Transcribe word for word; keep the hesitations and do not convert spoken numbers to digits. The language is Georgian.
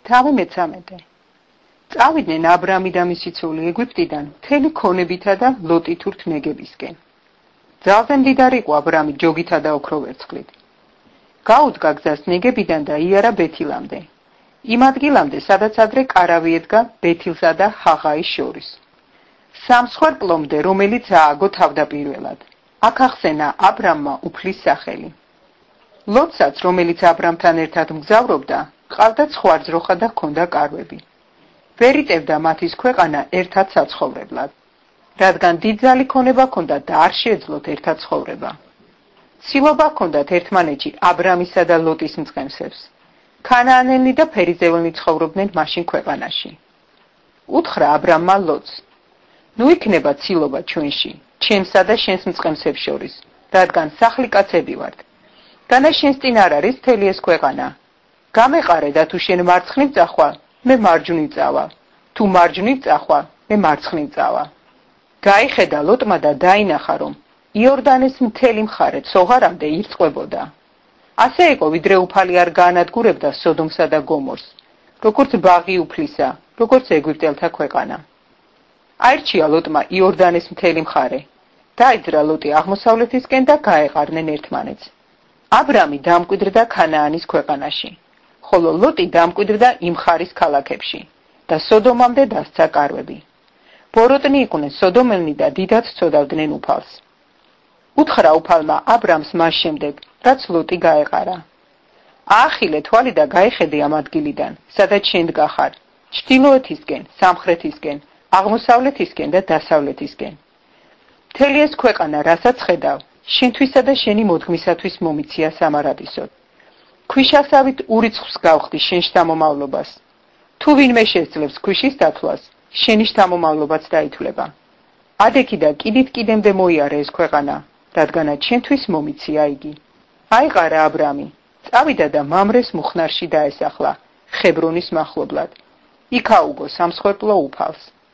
თავი მეცამეტე. წავიდნენ აბრამი და მისი ცოლი ეგვიპტიდან მთელი ქონებითა და ლოტით ურთ ნეგებისკენ. ძალზე მდიდარი იყო აბრამი ჯოგითა და ოქროვერცხლით. გაუდგა გზას ნეგებიდან და იარა ბეთილამდე. იმ ადგილამდე, სადაც ადრე კარავი ედგა ბეთილსა და ჰაღაის შორის. სამსხვერპლომდე, რომელიც ააგო თავდაპირველად. აქ ახსენა აბრამმა უფლის სახელი. ლოტსაც, რომელიც აბრამთან ერთად მგზავრობდა, ყავდა ცხვარძროხა და ჰქონდა კარვები. ვერ იტევდა მათის ქვეყანა ერთად საცხოვრებლად, რადგან დიდძალი ქონება ჰქონდა და არ შეეძლოთ ერთად ცხოვრება. ცილობა ჰქონდათ ერთმანეთში აბრამისა და ლოტის მწყემსებს. ქანაანელნი და ფერიზეველნი ცხოვრობდნენ მაშინ ქვეყანაში. უთხრა აბრამმა ლოტს: ნუ იქნება ცილობა ჩვენში, ჩემსა და შენს მწყემსებს შორის, რადგან სახლი კაცები ვართ. განა შენს წინ არ არის მთელი ეს ქვეყანა. გამეყარე და თუ შენ მარცხნივ წახვალ, მე მარჯვნივ წავალ. თუ მარჯვნივ წახვალ, მე მარცხნივ წავალ. გაიხედა ლოტმა და დაინახა, რომ იორდანეს მთელი მხარე ცოღარამდე ირწყვებოდა. ასე იყო, ვიდრე უფალი არ გაანადგურებდა სოდომსა და გომორს, როგორც ბაღი უფლისა, როგორც ეგვიპტელთა ქვეყანა. აირჩია ლოტმა იორდანეს მთელი მხარე. დაიძრა ლოტი აღმოსავლეთისკენ და გაეყარნენ ერთმანეთს. აბრამი დამკვიდრდა ქანაანის ქვეყანაში, ხოლო ლოტი დამკვიდრდა იმ მხარის ქალაქებში და სოდომამდე დასცა კარვები. ბოროტნი იყვნენ სოდომელნი და დიდად ცოდავდნენ უფალს. უთხრა უფალმა აბრამს მას შემდეგ, რაც ლოტი გაეყარა: აახილე თვალი და გაიხედე ამ ადგილიდან, სადაც შენ დგახარ, ჩრდილოეთისკენ, სამხრეთისკენ, აღმოსავლეთისკენ და დასავლეთისკენ. მთელი ეს ქვეყანა, რასაც ხედავ, შენთვისა და შენი მოდგმისათვის მომიცია სამარადისოდ. ქვიშასავით ურიცხვს გავხდი შენ შთამომავლობას. თუ ვინმე შეძლებს ქვიშის დათვლას, შენი შთამომავლობაც დაითვლება. ადექი და კიდით კიდემდე მოიარე ეს ქვეყანა, რადგანაც შენთვის მომიცია იგი. აიყარა აბრამი, წავიდა და მამრეს მუხნარში დაესახლა, ხებრონის მახლობლად. იქ აუგო სამსხვერპლო უფალს.